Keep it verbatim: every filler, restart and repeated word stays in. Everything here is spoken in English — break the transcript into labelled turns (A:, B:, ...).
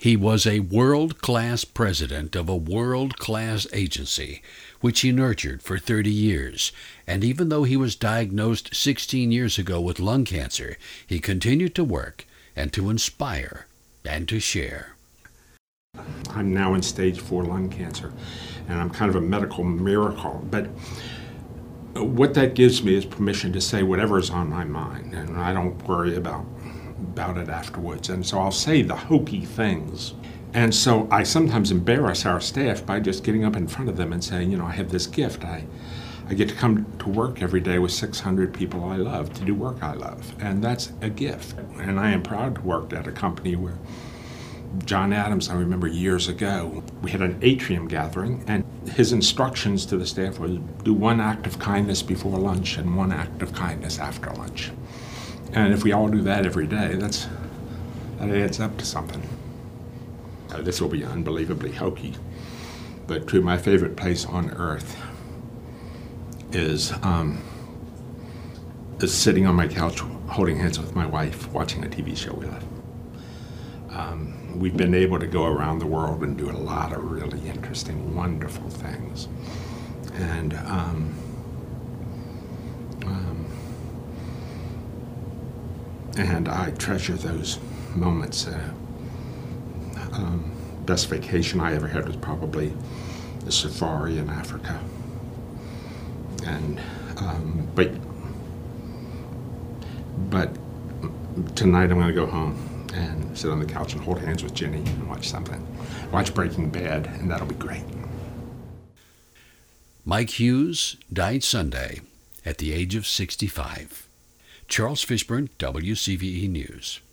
A: He was a world-class president of a world-class agency, which he nurtured for thirty years, and even though he was diagnosed sixteen years ago with lung cancer, he continued to work and to inspire and to share.
B: I'm now in stage four lung cancer, and I'm kind of a medical miracle, but what that gives me is permission to say whatever is on my mind, and I don't worry about about it afterwards. And so I'll say the hokey things. And so I sometimes embarrass our staff by just getting up in front of them and saying, you know, I have this gift. I, I get to come to work every day with six hundred people I love to do work I love. And that's a gift. And I am proud to work at a company where John Adams, I remember years ago, we had an atrium gathering, and his instructions to the staff was do one act of kindness before lunch and one act of kindness after lunch. And if we all do that every day, that's, that adds up to something. Uh, this will be unbelievably hokey, but true, my favorite place on earth is, um, is sitting on my couch holding hands with my wife, watching a T V show we love. Um, we've been able to go around the world and do a lot of really interesting, wonderful things. And um, um, And I treasure those moments. Uh, um, best vacation I ever had was probably the safari in Africa. And um, but but tonight I'm going to go home and sit on the couch and hold hands with Jenny and watch something. Watch Breaking Bad, and that'll be great.
A: Mike Hughes died Sunday at the age of sixty-five. Charles Fishburne, W C V E News.